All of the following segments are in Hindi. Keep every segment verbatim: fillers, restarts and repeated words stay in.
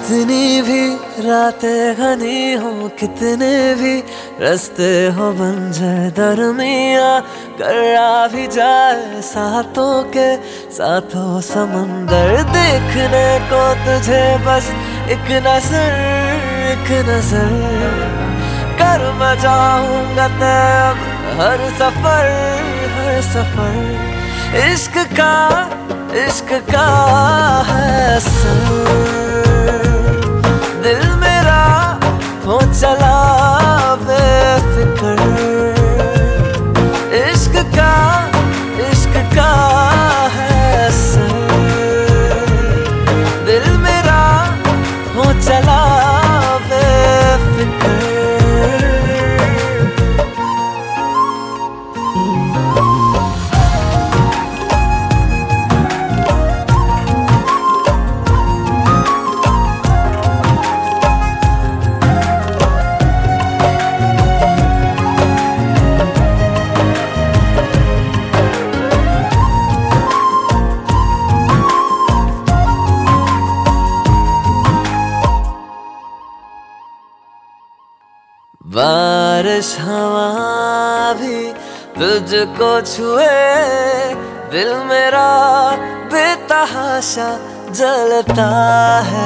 कितनी भी रातें घनी हो, कितने भी रास्ते हो बंजर दरमिया, करा भी जाए साथों के साथों समंदर। देखने को तुझे बस एक नजर, एक नजर कर मैं जाऊंगा तब हर सफर, हर सफर। इश्क का, इश्क का है असर। दिल मेरा हो चला बेफिक्र, इश्क का, इश्क का है असर। दिल मेरा हो चला बेफिक्र। बारिश हवा भी तुझको छुए, दिल मेरा बेतहाशा जलता है।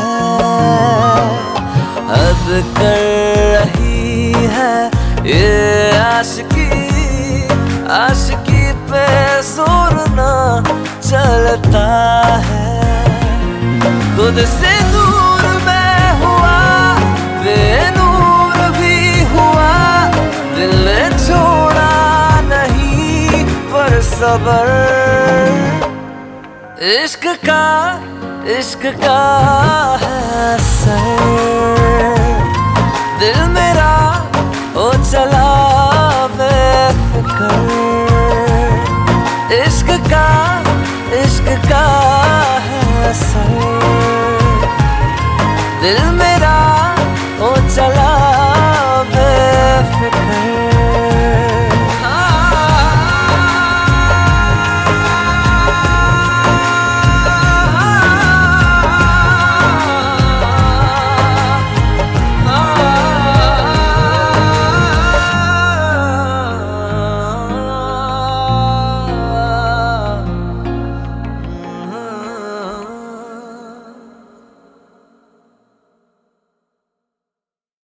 हद कर रही है ये आशिकी, आशिकी पे जोर ना चलता है। खुद से दूर मैं हुआ, बेनूर भी हुआ, दिल ने छोड़ा नहीं पर सबर। इश्क का, इश्क का है असर।